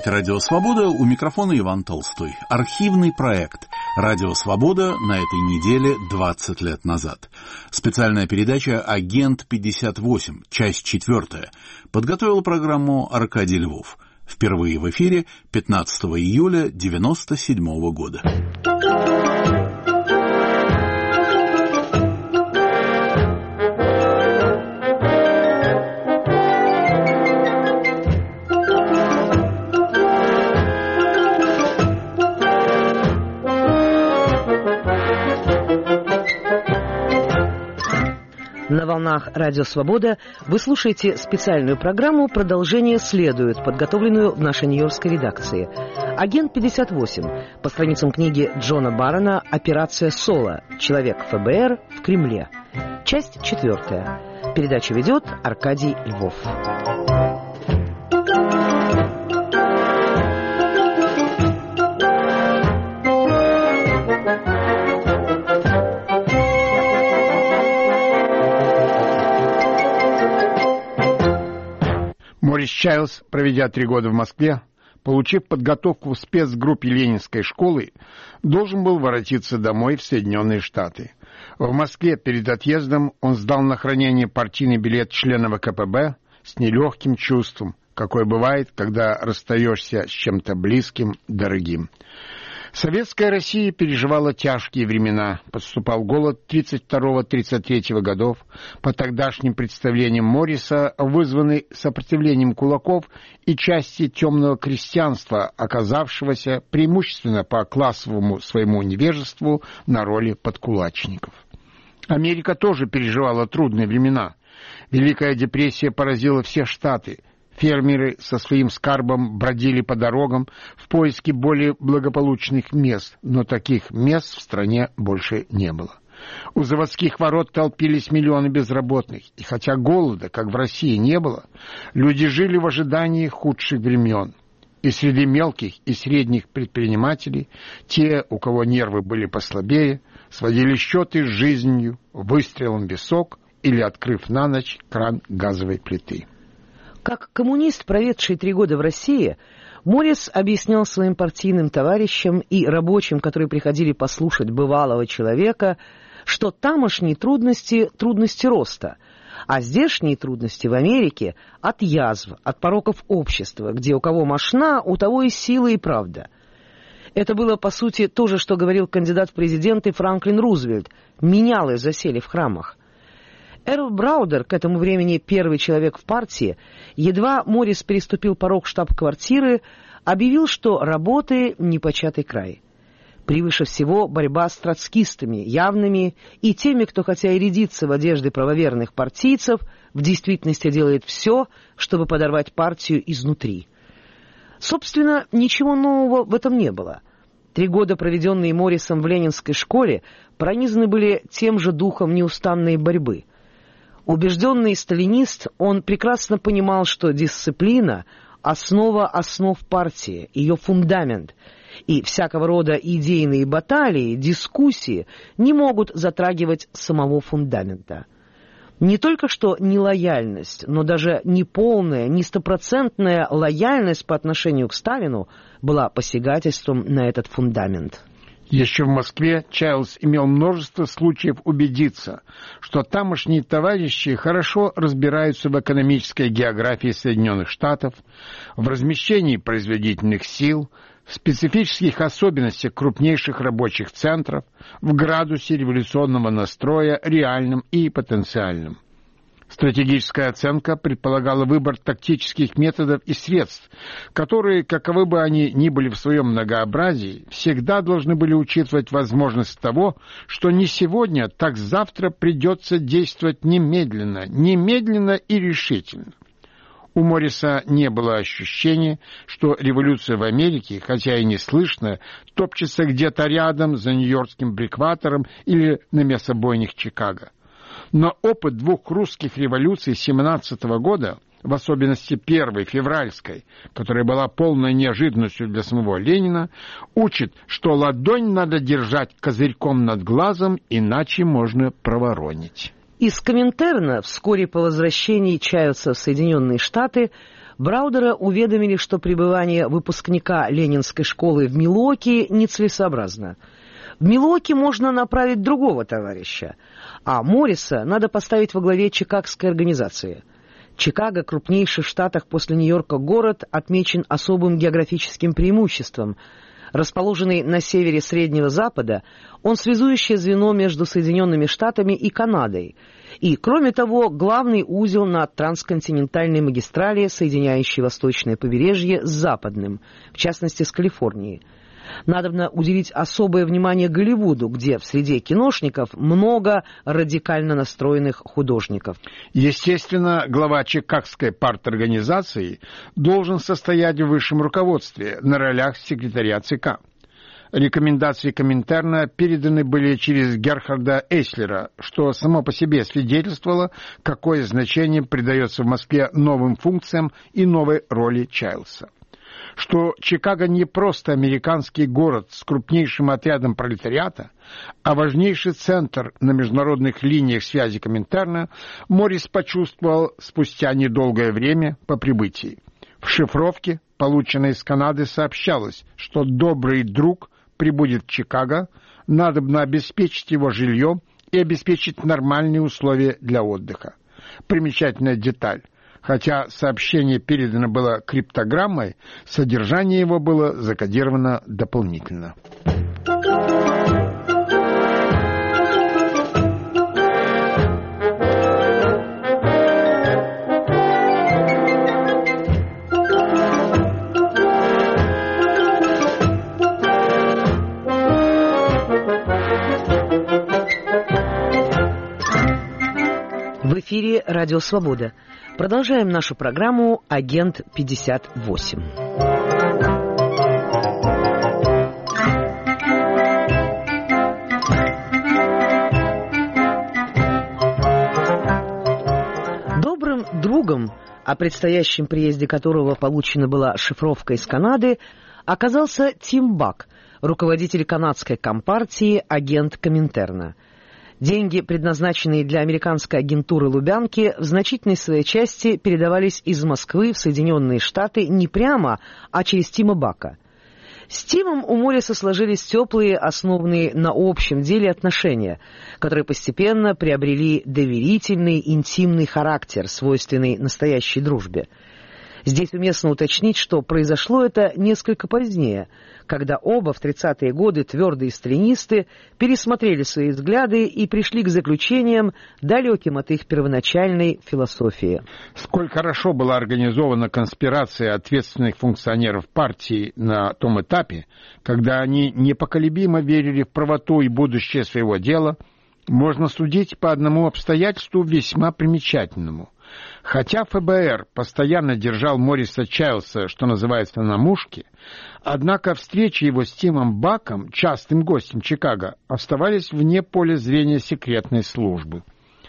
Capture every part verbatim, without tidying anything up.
слушаете «Радио Свобода», у микрофона Иван Толстой. Архивный проект «Радио Свобода» на этой неделе двадцать лет назад. Специальная передача «Агент пятьдесят восемь», часть четвертая. Подготовил программу Аркадий Львов. Впервые в эфире пятнадцатого июля девяносто седьмого года. На волнах «Радио Свобода» вы слушаете специальную программу «Продолжение следует», подготовленную в нашей нью-йоркской редакции. «Агент пятьдесят восемь» по страницам книги Джона Баррона «Операция Соло. Человек ФБР в Кремле». Часть четвертая. Передачу ведет Аркадий Львов. Морис Чайлз, проведя три года в Москве, получив подготовку в спецгруппе Ленинской школы, должен был воротиться домой в Соединенные Штаты. В Москве перед отъездом он сдал на хранение партийный билет члена ВКПБ с нелегким чувством, какое бывает, когда расстаешься с чем-то близким, дорогим. Советская Россия переживала тяжкие времена. Подступал голод тридцать второго — тридцать третьего годов. По тогдашним представлениям Морриса, вызванный сопротивлением кулаков и части темного крестьянства, оказавшегося преимущественно по классовому своему невежеству на роли подкулачников. Америка тоже переживала трудные времена. Великая депрессия поразила все штаты. Фермеры со своим скарбом бродили по дорогам в поиске более благополучных мест, но таких мест в стране больше не было. У заводских ворот толпились миллионы безработных, и хотя голода, как в России, не было, люди жили в ожидании худших времен. И среди мелких и средних предпринимателей те, у кого нервы были послабее, сводили счеты с жизнью выстрелом в висок или открыв на ночь кран газовой плиты. Как коммунист, проведший три года в России, Моррис объяснял своим партийным товарищам и рабочим, которые приходили послушать бывалого человека, что тамошние трудности – трудности роста, а здешние трудности в Америке – от язв, от пороков общества, где у кого мошна, у того и сила, и правда. Это было, по сути, то же, что говорил кандидат в президенты Франклин Рузвельт – менялы засели в храмах. Эрл Браудер, к этому времени первый человек в партии, едва Моррис переступил порог штаб-квартиры, объявил, что работы непочатый край. Превыше всего борьба с троцкистами, явными, и теми, кто, хотя и рядится в одежды правоверных партийцев, в действительности делает все, чтобы подорвать партию изнутри. Собственно, ничего нового в этом не было. Три года, проведенные Моррисом в Ленинской школе, пронизаны были тем же духом неустанной борьбы. Убежденный сталинист, он прекрасно понимал, что дисциплина – основа основ партии, ее фундамент, и всякого рода идейные баталии, дискуссии не могут затрагивать самого фундамента. Не только что нелояльность, но даже неполная, не стопроцентная лояльность по отношению к Сталину была посягательством на этот фундамент. Еще в Москве Чайлз имел множество случаев убедиться, что тамошние товарищи хорошо разбираются в экономической географии Соединенных Штатов, в размещении производительных сил, в специфических особенностях крупнейших рабочих центров, в градусе революционного настроя, реальном и потенциальном. Стратегическая оценка предполагала выбор тактических методов и средств, которые, каковы бы они ни были в своем многообразии, всегда должны были учитывать возможность того, что не сегодня, так завтра придется действовать немедленно, немедленно и решительно. У Морриса не было ощущения, что революция в Америке, хотя и не слышно, топчется где-то рядом за нью-йоркским брикватором или на мясобойнях Чикаго. Но опыт двух русских революций семнадцатого года, в особенности первой, февральской, которая была полной неожиданностью для самого Ленина, учит, что ладонь надо держать козырьком над глазом, иначе можно проворонить. Из Коминтерна вскоре по возвращении Чайлза в Соединенные Штаты Браудера уведомили, что пребывание выпускника Ленинской школы в Милуоки нецелесообразно. В Милуоки можно направить другого товарища, а Морриса надо поставить во главе чикагской организации. Чикаго, крупнейший в Штатах после Нью-Йорка город, отмечен особым географическим преимуществом. Расположенный на севере Среднего Запада, он связующее звено между Соединенными Штатами и Канадой. И, кроме того, главный узел на трансконтинентальной магистрали, соединяющей восточное побережье с западным, в частности с Калифорнией. Надобно уделить особое внимание Голливуду, где в среде киношников много радикально настроенных художников. Естественно, глава Чикагской парторганизации должен состоять в высшем руководстве на ролях секретаря ЦК. Рекомендации Коминтерна переданы были через Герхарда Эйслера, что само по себе свидетельствовало, какое значение придается в Москве новым функциям и новой роли Чайлдса. Что Чикаго не просто американский город с крупнейшим отрядом пролетариата, а важнейший центр на международных линиях связи Коминтерна, Моррис почувствовал спустя недолгое время по прибытии. В шифровке, полученной из Канады, сообщалось, что добрый друг прибудет в Чикаго, надобно обеспечить его жилье и обеспечить нормальные условия для отдыха. Примечательная деталь. Хотя сообщение передано было криптограммой, содержание его было закодировано дополнительно. В эфире «Радио Свобода». Продолжаем нашу программу «Агент пятьдесят восемь». Добрым другом, о предстоящем приезде которого получена была шифровка из Канады, оказался Тим Бак, руководитель канадской компартии, агент Коминтерна. Деньги, предназначенные для американской агентуры Лубянки, в значительной своей части передавались из Москвы в Соединенные Штаты не прямо, а через Тима Бака. С Тимом у Морриса сложились теплые, основанные на общем деле отношения, которые постепенно приобрели доверительный, интимный характер, свойственный настоящей дружбе. Здесь уместно уточнить, что произошло это несколько позднее, когда оба в тридцатые годы твердые сталинисты пересмотрели свои взгляды и пришли к заключениям, далеким от их первоначальной философии. Сколь хорошо была организована конспирация ответственных функционеров партии на том этапе, когда они непоколебимо верили в правоту и будущее своего дела, можно судить по одному обстоятельству весьма примечательному. Хотя ФБР постоянно держал Морриса Чайлдса, что называется, на мушке, однако встречи его с Тимом Баком, частым гостем Чикаго, оставались вне поля зрения секретной службы.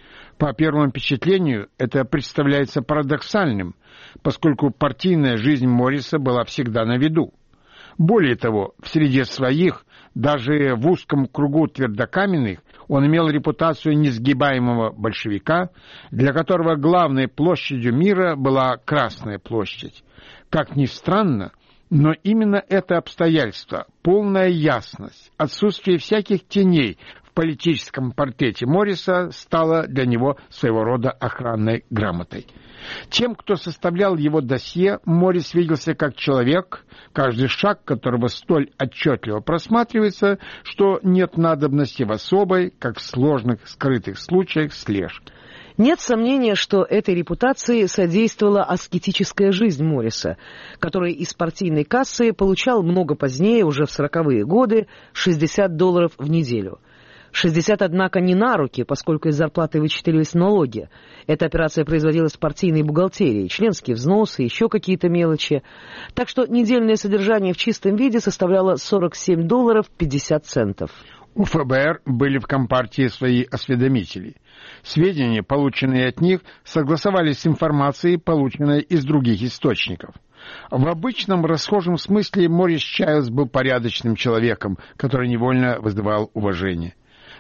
По первому впечатлению это представляется парадоксальным, поскольку партийная жизнь Морриса была всегда на виду. Более того, в среде своих, даже в узком кругу твердокаменных, он имел репутацию несгибаемого большевика, для которого главной площадью мира была Красная площадь. Как ни странно, но именно это обстоятельство, полная ясность, отсутствие всяких теней в политическом портрете Морриса стало для него своего рода охранной грамотой. Тем, кто составлял его досье, Моррис виделся как человек, каждый шаг которого столь отчетливо просматривается, что нет надобности в особой, как в сложных скрытых случаях, слежки. Нет сомнения, что этой репутации содействовала аскетическая жизнь Морриса, который из партийной кассы получал много позднее, уже в сороковые годы, шестьдесят долларов в неделю. шестьдесят, однако, не на руки, поскольку из зарплаты вычитались налоги. Эта операция производилась в партийной бухгалтерии, членские взносы, еще какие-то мелочи. Так что недельное содержание в чистом виде составляло сорок семь долларов пятьдесят центов. У ФБР были в Компартии свои осведомители. Сведения, полученные от них, согласовались с информацией, полученной из других источников. В обычном расхожем смысле Моррис Чайлдс был порядочным человеком, который невольно вызывал уважение.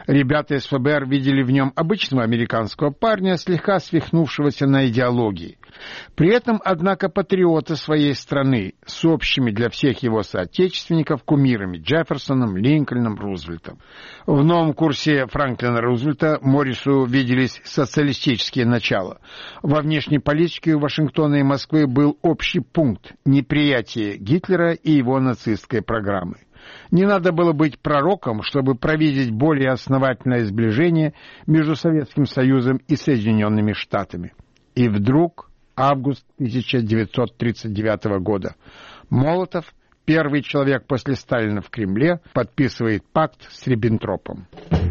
Ребята из ФБР видели в нем обычного американского парня, слегка свихнувшегося на идеологии. При этом, однако, патриота своей страны с общими для всех его соотечественников кумирами Джефферсоном, Линкольном, Рузвельтом. В новом курсе Франклина Рузвельта Моррису виделись социалистические начала. Во внешней политике Вашингтона и Москвы был общий пункт – неприятие Гитлера и его нацистской программы. Не надо было быть пророком, чтобы провидеть более основательное сближение между Советским Союзом и Соединенными Штатами. И вдруг, август тысяча девятьсот тридцать девятого года, Молотов, первый человек после Сталина в Кремле, подписывает пакт с Риббентропом.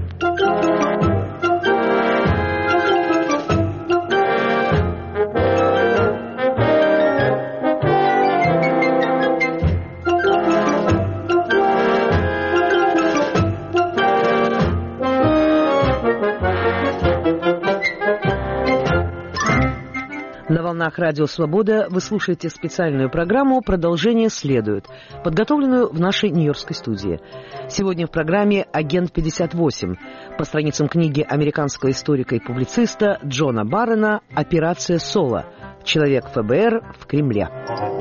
На волнах Радио Свобода вы слушаете специальную программу «Продолжение следует», подготовленную в нашей нью-йоркской студии. Сегодня в программе «Агент пятьдесят восемь» по страницам книги американского историка и публициста Джона Баррена «Операция Соло. Человек ФБР в Кремле».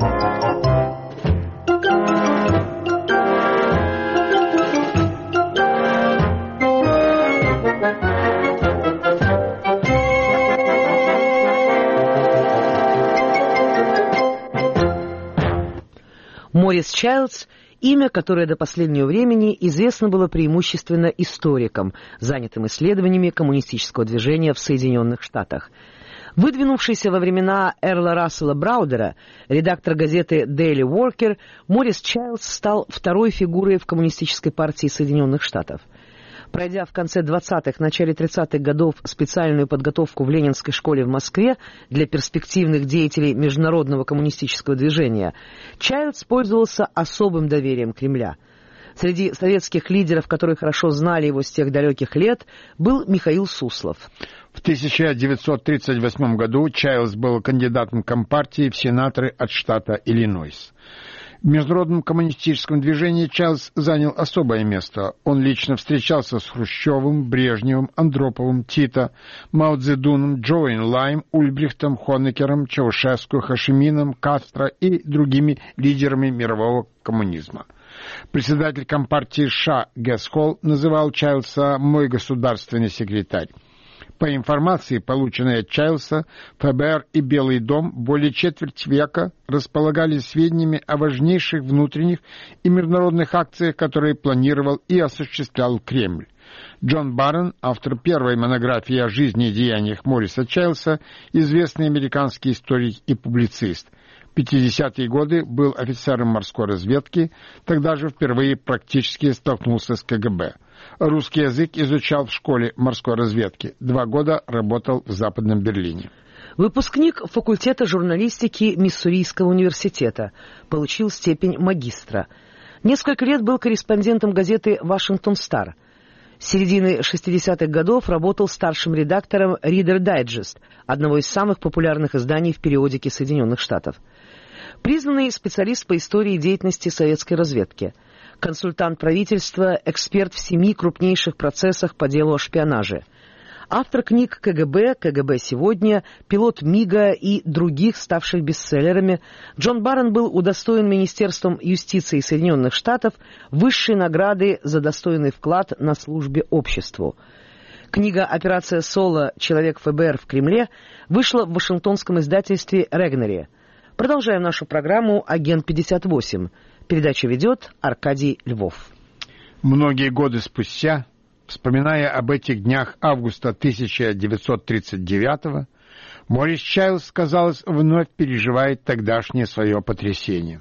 Моррис Чайлдс – имя, которое до последнего времени известно было преимущественно историкам, занятым исследованиями коммунистического движения в Соединенных Штатах. Выдвинувшийся во времена Эрла Рассела Браудера, редактор газеты Daily Worker, Моррис Чайлдс стал второй фигурой в Коммунистической партии Соединенных Штатов. Пройдя в конце двадцатых, начале тридцатых годов специальную подготовку в Ленинской школе в Москве для перспективных деятелей международного коммунистического движения, Чайлдс пользовался особым доверием Кремля. Среди советских лидеров, которые хорошо знали его с тех далеких лет, был Михаил Суслов. В тысяча девятьсот тридцать восьмом году Чайлдс был кандидатом Компартии в сенаторы от штата Иллинойс. В международном коммунистическом движении Чайлдс занял особое место. Он лично встречался с Хрущевым, Брежневым, Андроповым, Тито, Мао Цзэдуном, Чжоу Энлаем, Ульбрихтом, Хонекером, Чаушеску, Хошимином, Кастро и другими лидерами мирового коммунизма. Председатель Компартии США Гэс Холл называл Чайлдса «мой государственный секретарь». По информации, полученной от Чайлдса, ФБР и Белый дом более четверть века располагали сведениями о важнейших внутренних и международных акциях, которые планировал и осуществлял Кремль. Джон Баррен, автор первой монографии о жизни и деяниях Морриса Чайлдса, известный американский историк и публицист. В пятидесятые годы был офицером морской разведки, тогда же впервые практически столкнулся с КГБ. Русский язык изучал в школе морской разведки. Два года работал в Западном Берлине. Выпускник факультета журналистики Миссурийского университета. Получил степень магистра. Несколько лет был корреспондентом газеты «Вашингтон Стар». С середины шестидесятых годов работал старшим редактором Reader Digest, одного из самых популярных изданий в периодике Соединенных Штатов. Признанный специалист по истории деятельности советской разведки. Консультант правительства, эксперт в семи крупнейших процессах по делу о шпионаже. Автор книг КГБ, КГБ сегодня, пилот МИГа и других, ставших бестселлерами, Джон Баррен был удостоен Министерством юстиции Соединенных Штатов высшей награды за достойный вклад на службе обществу. Книга «Операция Соло. Человек ФБР в Кремле» вышла в вашингтонском издательстве «Регнери». Продолжаем нашу программу «Агент пятьдесят восемь». Передачу ведет Аркадий Львов. Многие годы спустя, вспоминая об этих днях августа тысяча девятьсот тридцать девятого, Моррис Чайлдс, казалось, вновь переживает тогдашнее свое потрясение.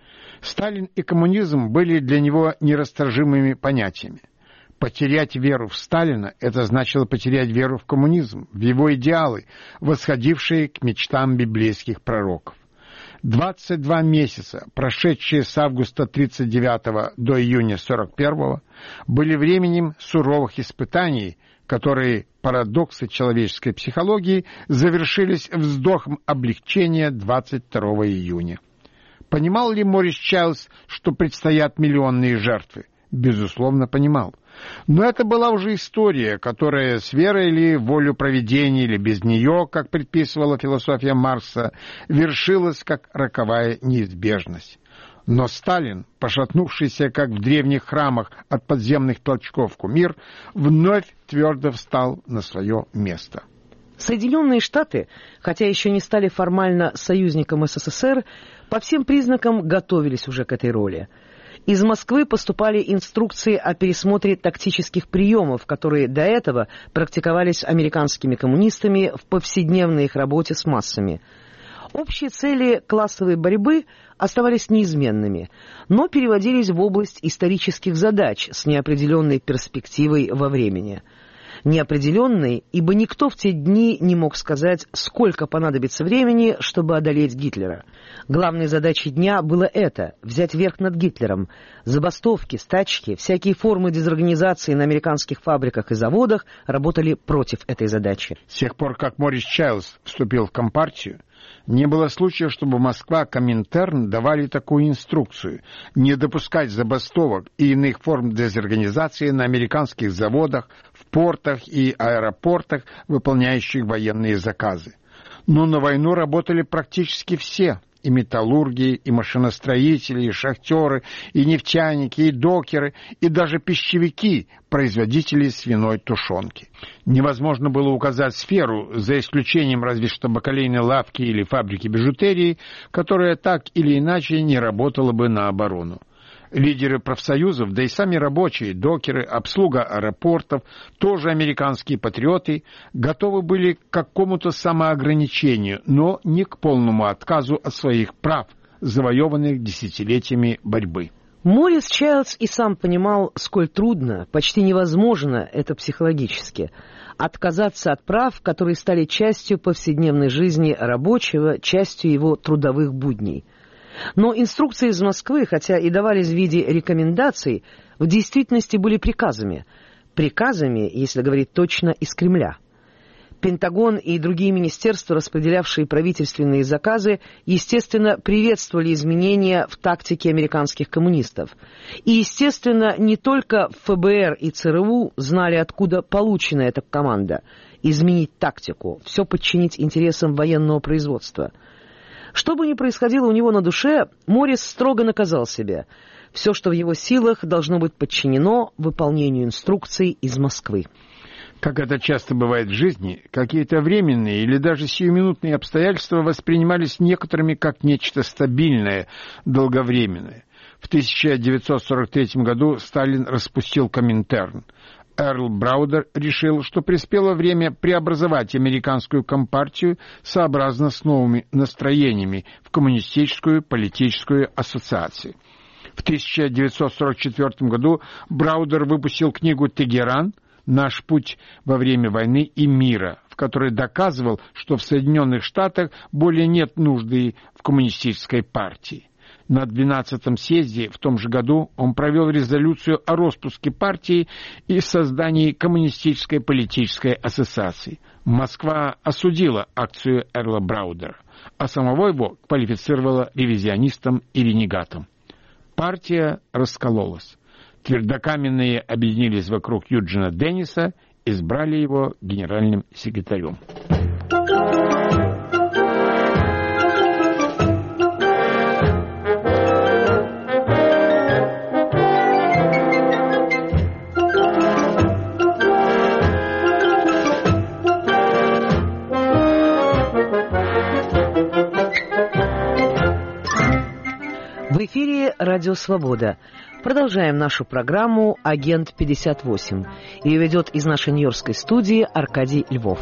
Сталин и коммунизм были для него нерасторжимыми понятиями. Потерять веру в Сталина — это значило потерять веру в коммунизм, в его идеалы, восходившие к мечтам библейских пророков. двадцать два месяца, прошедшие с августа тридцать девятого до июня сорок первого, были временем суровых испытаний, которые, парадоксы человеческой психологии, завершились вздохом облегчения двадцать второго июня. Понимал ли Моррис Чайлдс, что предстоят миллионные жертвы? Безусловно, понимал. Но это была уже история, которая с верой или в волю провидения, или без нее, как предписывала философия Маркса, вершилась как роковая неизбежность. Но Сталин, пошатнувшийся, как в древних храмах от подземных толчков кумир, вновь твердо встал на свое место. Соединенные Штаты, хотя еще не стали формально союзником СССР, по всем признакам готовились уже к этой роли. Из Москвы поступали инструкции о пересмотре тактических приемов, которые до этого практиковались американскими коммунистами в повседневной их работе с массами. Общие цели классовой борьбы оставались неизменными, но переводились в область исторических задач с неопределенной перспективой во времени. Неопределенной, ибо никто в те дни не мог сказать, сколько понадобится времени, чтобы одолеть Гитлера. Главной задачей дня было это – взять верх над Гитлером. Забастовки, стачки, всякие формы дезорганизации на американских фабриках и заводах работали против этой задачи. С тех пор, как Моррис Чайлдс вступил в Компартию, не было случая, чтобы Москва, Коминтерн давали такую инструкцию – не допускать забастовок и иных форм дезорганизации на американских заводах, в портах и аэропортах, выполняющих военные заказы. Но на войну работали практически все – и металлурги, и машиностроители, и шахтеры, и нефтяники, и докеры, и даже пищевики, производители свиной тушенки. Невозможно было указать сферу, за исключением разве что бакалейной лавки или фабрики бижутерии, которая так или иначе не работала бы на оборону. Лидеры профсоюзов, да и сами рабочие, докеры, обслуга аэропортов, тоже американские патриоты, готовы были к какому-то самоограничению, но не к полному отказу от своих прав, завоеванных десятилетиями борьбы. Моррис Чайлдс и сам понимал, сколь трудно, почти невозможно это психологически, отказаться от прав, которые стали частью повседневной жизни рабочего, частью его трудовых будней. Но инструкции из Москвы, хотя и давались в виде рекомендаций, в действительности были приказами. Приказами, если говорить точно, из Кремля. Пентагон и другие министерства, распределявшие правительственные заказы, естественно, приветствовали изменения в тактике американских коммунистов. И, естественно, не только ФБР и ЦРУ знали, откуда получена эта команда – изменить тактику, все подчинить интересам военного производства. Что бы ни происходило у него на душе, Моррис строго наказал себя. Все, что в его силах, должно быть подчинено выполнению инструкций из Москвы. Как это часто бывает в жизни, какие-то временные или даже сиюминутные обстоятельства воспринимались некоторыми как нечто стабильное, долговременное. В тысяча девятьсот сорок третьем году Сталин распустил Коминтерн. Эрл Браудер решил, что приспело время преобразовать американскую компартию сообразно с новыми настроениями в коммунистическую политическую ассоциацию. В тысяча девятьсот сорок четвёртом году Браудер выпустил книгу «Тегеран. Наш путь во время войны и мира», в которой доказывал, что в Соединенных Штатах более нет нужды в коммунистической партии. На двенадцатом съезде в том же году он провел резолюцию о распуске партии и создании коммунистической политической ассоциации. Москва осудила акцию Эрла Браудера, а самого его квалифицировала ревизионистом и ренегатом. Партия раскололась. Твердокаменные объединились вокруг Юджина Денниса, избрали его генеральным секретарем. В эфире «Радио Свобода». Продолжаем нашу программу «Агент пятьдесят восемь». Ее ведет из нашей нью-йоркской студии Аркадий Львов.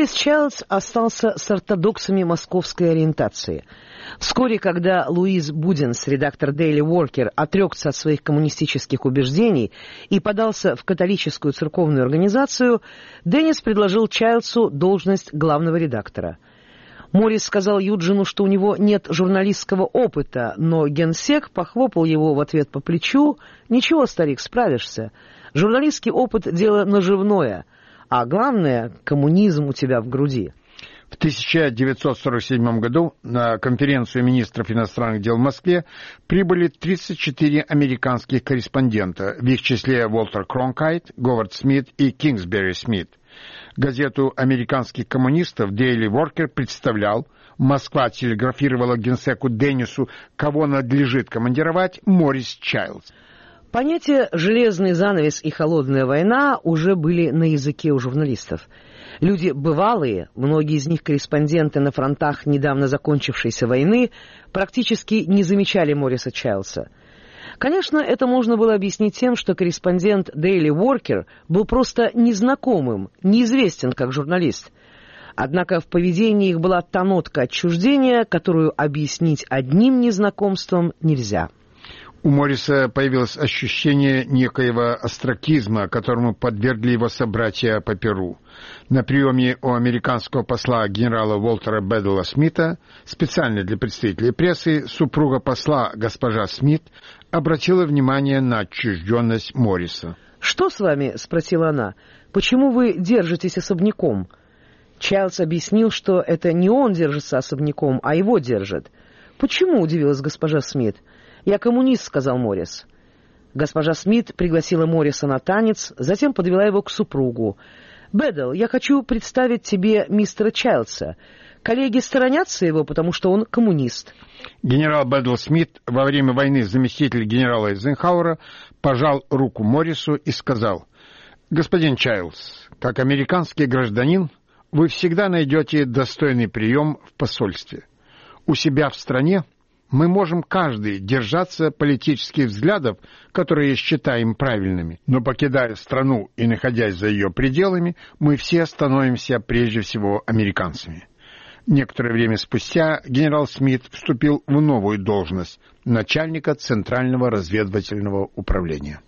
Морис Чайлдс остался с ортодоксами московской ориентации. Вскоре, когда Луис Буденс, редактор Daily Worker, отрекся от своих коммунистических убеждений и подался в католическую церковную организацию, Деннис предложил Чайлдсу должность главного редактора. Морис сказал Юджину, что у него нет журналистского опыта, но генсек похлопал его в ответ по плечу. «Ничего, старик, справишься. Журналистский опыт – дело наживное, а главное – коммунизм у тебя в груди». В тысяча девятьсот сорок седьмом году на конференцию министров иностранных дел в Москве прибыли тридцать четыре американских корреспондента, в их числе Уолтер Кронкайт, Говард Смит и Кингсбери Смит. Газету американских коммунистов Daily Worker представлял, Москва телеграфировала генсеку Деннису, кого надлежит командировать, Морис Чайлдс. Понятия «железный занавес» и «холодная война» уже были на языке у журналистов. Люди бывалые, многие из них корреспонденты на фронтах недавно закончившейся войны, практически не замечали Мориса Чайлдса. Конечно, это можно было объяснить тем, что корреспондент Daily Worker был просто незнакомым, неизвестен как журналист. Однако в поведении их была та нотка отчуждения, которую объяснить одним незнакомством нельзя. У Морриса появилось ощущение некоего остракизма, которому подвергли его собратья по Перу. На приеме у американского посла генерала Уолтера Бэддела Смита, специально для представителей прессы, супруга посла госпожа Смит обратила внимание на отчужденность Морриса. «Что с вами?» — спросила она. «Почему вы держитесь особняком?» Чайлдс объяснил, что это не он держится особняком, а его держит. «Почему?» — удивилась госпожа Смит. «Я коммунист», — сказал Моррис. Госпожа Смит пригласила Морриса на танец, затем подвела его к супругу. «Бэддл, я хочу представить тебе мистера Чайлдса. Коллеги сторонятся его, потому что он коммунист». Генерал Бэддл Смит, во время войны заместитель генерала Эйзенхауэра, пожал руку Моррису и сказал: «Господин Чайлдс, как американский гражданин, вы всегда найдете достойный прием в посольстве. У себя в стране мы можем каждый держаться политических взглядов, которые считаем правильными, но, покидая страну и находясь за ее пределами, мы все становимся прежде всего американцами». Некоторое время спустя генерал Смит вступил в новую должность – начальника Центрального разведывательного управления.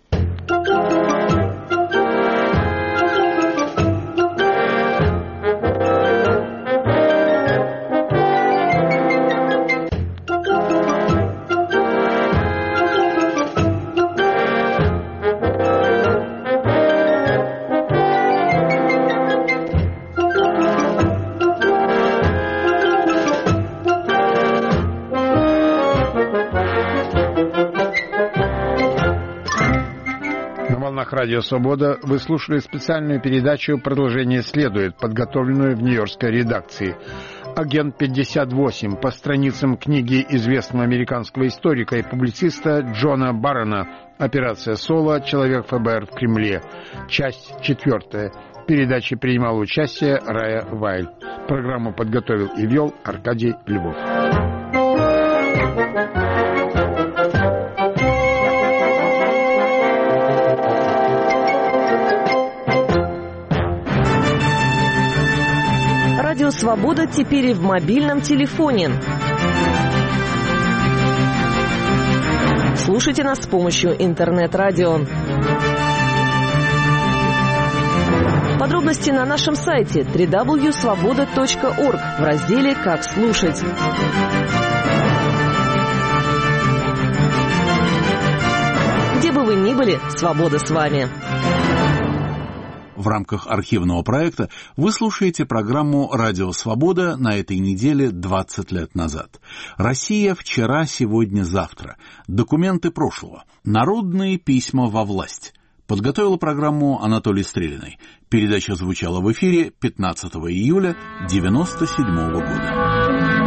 Радио «Свобода» вы слушали специальную передачу «Продолжение следует», подготовленную в нью-йоркской редакции. «Агент пятьдесят восемь» по страницам книги известного американского историка и публициста Джона Баррона «Операция Соло. Человек ФБР в Кремле». Часть четвертая. В передаче принимала участие Рая Вайль. Программу подготовил и вел Аркадий Львов. Радио «Свобода» теперь и в мобильном телефоне. Слушайте нас с помощью интернет-радио. Подробности на нашем сайте дабл ю дабл ю дабл ю точка свобода точка орг в разделе «Как слушать». Где бы вы ни были, свобода с вами. В рамках архивного проекта вы слушаете программу «Радио Свобода» на этой неделе двадцать лет назад. Россия вчера, сегодня, завтра. Документы прошлого. Народные письма во власть. Подготовила программу Анатолий Стрелиной. Передача звучала в эфире пятнадцатого июля девяносто седьмого года.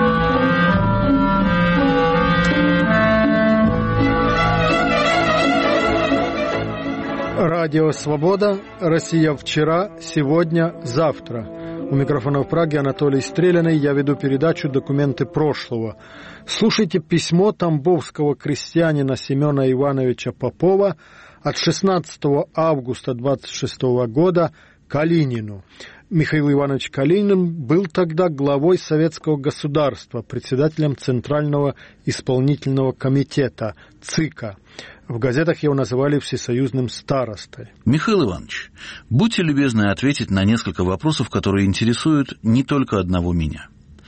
Радио «Свобода», Россия вчера, сегодня, завтра. У микрофона в Праге Анатолий Стрелиный, я веду передачу «Документы прошлого». Слушайте письмо тамбовского крестьянина Семена Ивановича Попова от шестнадцатого августа двадцать шестого года Калинину. Михаил Иванович Калинин был тогда главой советского государства, председателем Центрального исполнительного комитета ЦИКа. В газетах его называли всесоюзным старостой. Михаил Иванович, будьте любезны ответить на несколько вопросов, которые интересуют не только одного меня.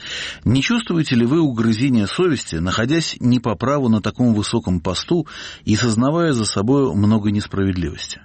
Не чувствуете ли вы угрызения совести, находясь не по праву на таком высоком посту и сознавая за собой много несправедливости?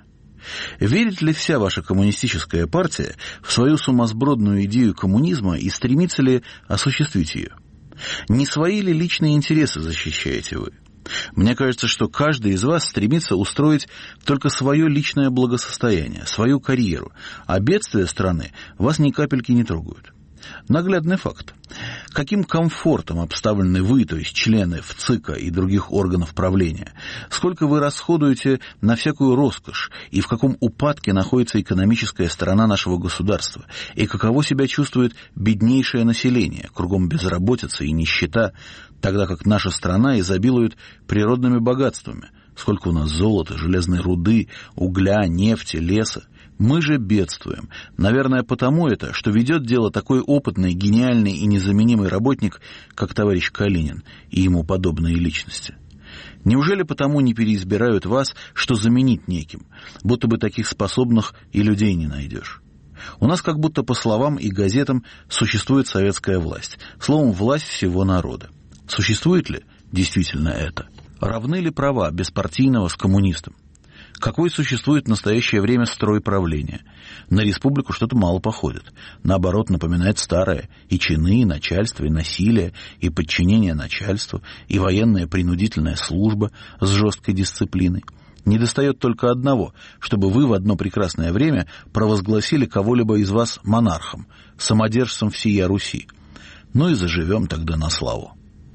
Верит ли вся ваша коммунистическая партия в свою сумасбродную идею коммунизма и стремится ли осуществить ее? Не свои ли личные интересы защищаете вы? Мне кажется, что каждый из вас стремится устроить только свое личное благосостояние, свою карьеру, а бедствия страны вас ни капельки не трогают. Наглядный факт. Каким комфортом обставлены вы, то есть члены в ЦИКа и других органов правления? Сколько вы расходуете на всякую роскошь? И в каком упадке находится экономическая сторона нашего государства? И каково себя чувствует беднейшее население? Кругом безработица и нищета, тогда как наша страна изобилует природными богатствами. Сколько у нас золота, железной руды, угля, нефти, леса. Мы же бедствуем. Наверное, потому это, что ведет дело такой опытный, гениальный и незаменимый работник, как товарищ Калинин и ему подобные личности. Неужели потому не переизбирают вас, что заменить неким, будто бы таких способных и людей не найдешь? У нас как будто по словам и газетам существует советская власть, словом, власть всего народа. Существует ли действительно это? Равны ли права беспартийного с коммунистом? Какой существует в настоящее время строй правления? На республику что-то мало походит. Наоборот, напоминает старое. И чины, и начальство, и насилие, и подчинение начальству, и военная принудительная служба с жесткой дисциплиной. Недостает только одного, чтобы вы в одно прекрасное время провозгласили кого-либо из вас монархом, самодержцем всея Руси. Ну и заживем тогда на славу.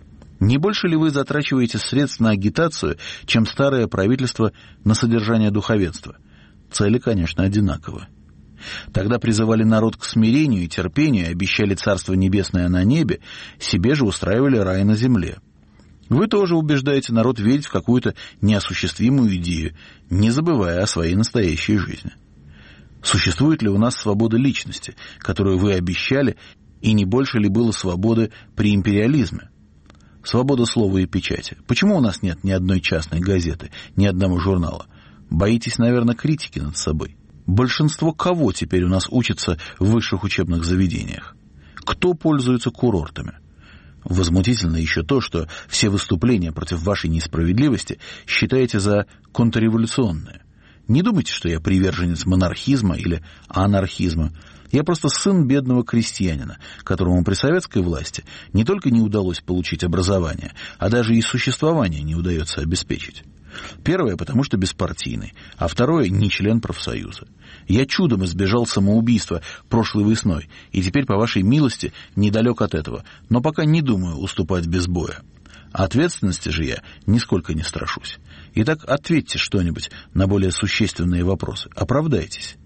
Не больше ли вы затрачиваете средств на агитацию, чем старое правительство на содержание духовенства? Цели, конечно, одинаковы. Тогда призывали народ к смирению и терпению, обещали Царство Небесное на небе, себе же устраивали рай на земле. Вы тоже убеждаете народ верить в какую-то неосуществимую идею, не забывая о своей настоящей жизни. Существует ли у нас свобода личности, которую вы обещали, и не больше ли было свободы при империализме? Свобода слова и печати. Почему у нас нет ни одной частной газеты, ни одного журнала? Боитесь, наверное, критики над собой. Большинство кого теперь у нас учатся в высших учебных заведениях? Кто пользуется курортами? Возмутительно еще то, что все выступления против вашей несправедливости считаете за контрреволюционные. Не думайте, что я приверженец монархизма или анархизма. Я просто сын бедного крестьянина, которому при советской власти не только не удалось получить образование, а даже и существование не удается обеспечить. Первое, потому что беспартийный, а второе, не член профсоюза. Я чудом избежал самоубийства прошлой весной, и теперь, по вашей милости, недалек от этого, но пока не думаю уступать без боя. Ответственности же я нисколько не страшусь. Итак, ответьте что-нибудь на более существенные вопросы. Оправдайтесь.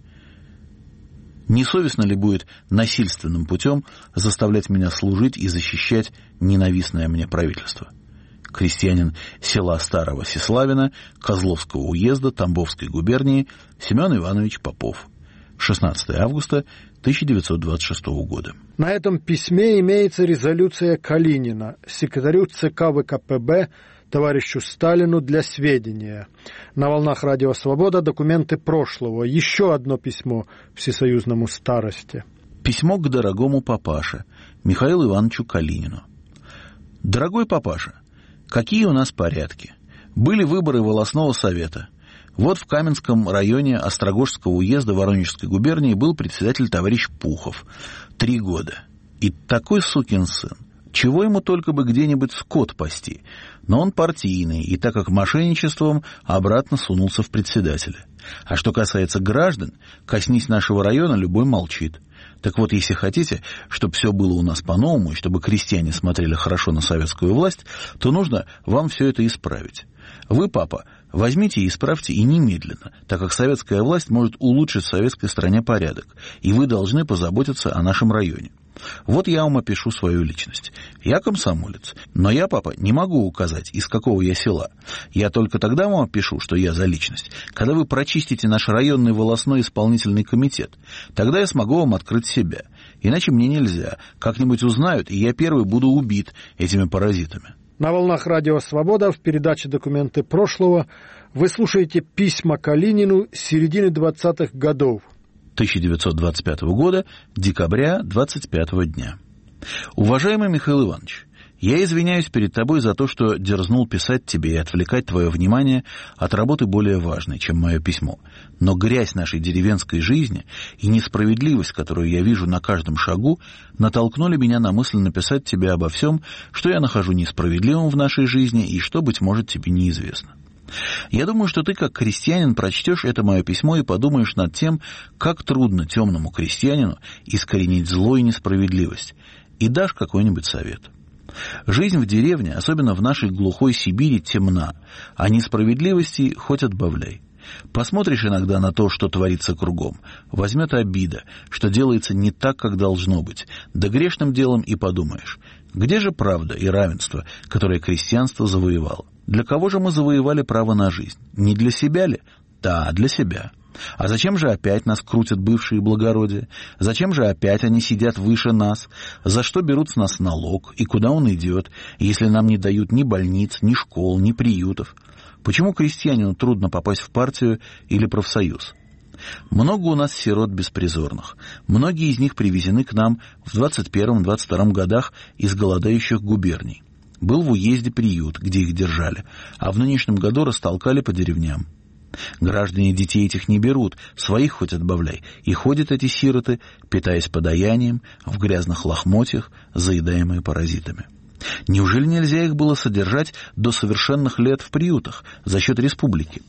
Не совестно ли будет насильственным путем заставлять меня служить и защищать ненавистное мне правительство? Крестьянин села Старого Сеславина, Козловского уезда, Тамбовской губернии, Семен Иванович Попов. шестнадцатого августа тысяча девятьсот двадцать шестого года. На этом письме имеется резолюция Калинина, секретарю ЦК ВКПБ товарищу Сталину для сведения. На волнах Радио Свобода документы прошлого. Еще одно письмо всесоюзному старости. Письмо к дорогому папаше, Михаилу Ивановичу Калинину. Дорогой папаша, какие у нас порядки? Были выборы волостного совета. Вот в Каменском районе Острогожского уезда Воронежской губернии был председатель товарищ Пухов. Три года. И такой сукин сын. Чего ему только бы где-нибудь скот пасти. Но он партийный, и так как мошенничеством, обратно сунулся в председателя. А что касается граждан, коснись нашего района, любой молчит. Так вот, если хотите, чтобы все было у нас по-новому, и чтобы крестьяне смотрели хорошо на советскую власть, то нужно вам все это исправить. Вы, папа, возьмите и исправьте и немедленно, так как советская власть может улучшить в советской стране порядок, и вы должны позаботиться о нашем районе. Вот я вам опишу свою личность. Я комсомолец, но я, папа, не могу указать, из какого я села. Я только тогда вам опишу, что я за личность, когда вы прочистите наш районный волостной исполнительный комитет. Тогда я смогу вам открыть себя. Иначе мне нельзя. Как-нибудь узнают, и я первый буду убит этими паразитами. На волнах Радио Свобода в передаче «Документы прошлого» вы слушаете письма Калинину с середины двадцатых годов. тысяча девятьсот двадцать пятого года, декабря двадцать пятого дня. Уважаемый Михаил Иванович, я извиняюсь перед тобой за то, что дерзнул писать тебе и отвлекать твое внимание от работы более важной, чем мое письмо. Но грязь нашей деревенской жизни и несправедливость, которую я вижу на каждом шагу, натолкнули меня на мысль написать тебе обо всем, что я нахожу несправедливым в нашей жизни и что, быть может, тебе неизвестно. Я думаю, что ты, как крестьянин, прочтешь это мое письмо и подумаешь над тем, как трудно темному крестьянину искоренить зло и несправедливость, и дашь какой-нибудь совет. Жизнь в деревне, особенно в нашей глухой Сибири, темна, а несправедливости хоть отбавляй. Посмотришь иногда на то, что творится кругом, возьмет обида, что делается не так, как должно быть, да грешным делом и подумаешь, где же правда и равенство, которое крестьянство завоевало? Для кого же мы завоевали право на жизнь? Не для себя ли? Да, для себя. А зачем же опять нас крутят бывшие благородия? Зачем же опять они сидят выше нас? За что берут с нас налог? И куда он идет, если нам не дают ни больниц, ни школ, ни приютов? Почему крестьянину трудно попасть в партию или профсоюз? Много у нас сирот беспризорных. Многие из них привезены к нам в двадцать первом — двадцать втором годах из голодающих губерний. Был в уезде приют, где их держали, а в нынешнем году растолкали по деревням. Граждане детей этих не берут, своих хоть отбавляй, и ходят эти сироты, питаясь подаянием, в грязных лохмотьях, заедаемые паразитами. Неужели нельзя их было содержать до совершенных лет в приютах за счет республики?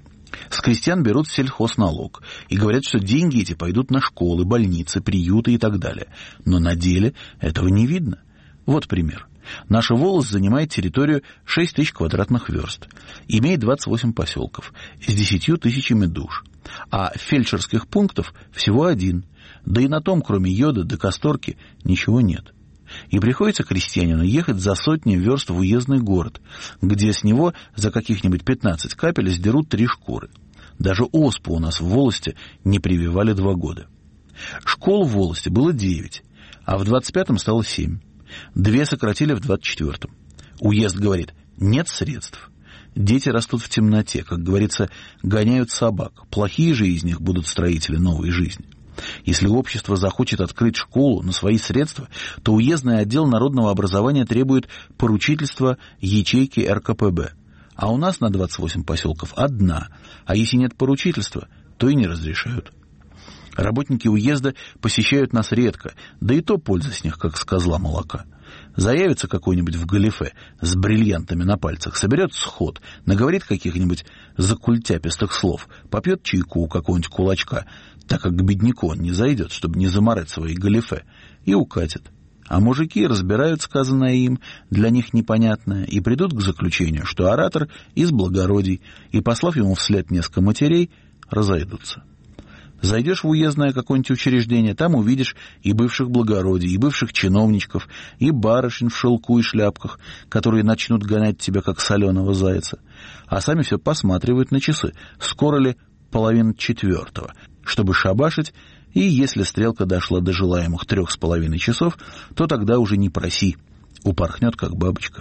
С крестьян берут сельхозналог и говорят, что деньги эти пойдут на школы, больницы, приюты и так далее. Но на деле этого не видно. Вот пример. Наша волость занимает территорию шесть тысяч квадратных верст, имеет двадцать восемь поселков с десятью тысячами душ, а фельдшерских пунктов всего один, да и на том, кроме йода до касторки, ничего нет. И приходится крестьянину ехать за сотни верст в уездный город, где с него за каких-нибудь пятнадцать капель сдерут три шкуры. Даже оспу у нас в волости не прививали два года. Школ в волости было девять, а в двадцать пятом стало семь. Две сократили в двадцать четвертом. Уезд говорит, нет средств. Дети растут в темноте, как говорится, гоняют собак. Плохие же из них будут строители новой жизни. Если общество захочет открыть школу на свои средства, то уездный отдел народного образования требует поручительства ячейки эр ка пэ бэ. А у нас на двадцать восемь поселков одна, а если нет поручительства, то и не разрешают. Работники уезда посещают нас редко, да и то польза с них, как с козла молока. Заявится какой-нибудь в галифе с бриллиантами на пальцах, соберет сход, наговорит каких-нибудь закультяпистых слов, попьет чайку у какого-нибудь кулачка, так как к бедняку он не зайдет, чтобы не заморать свои галифе, и укатит. А мужики разбирают сказанное им, для них непонятное, и придут к заключению, что оратор из благородий, и, послав ему вслед несколько матерей, разойдутся. Зайдешь в уездное какое-нибудь учреждение, там увидишь и бывших благородий, и бывших чиновничков, и барышень в шелку и шляпках, которые начнут гонять тебя, как соленого зайца. А сами все посматривают на часы, скоро ли половина четвертого, чтобы шабашить, и если стрелка дошла до желаемых трех с половиной часов, то тогда уже не проси, упорхнет, как бабочка.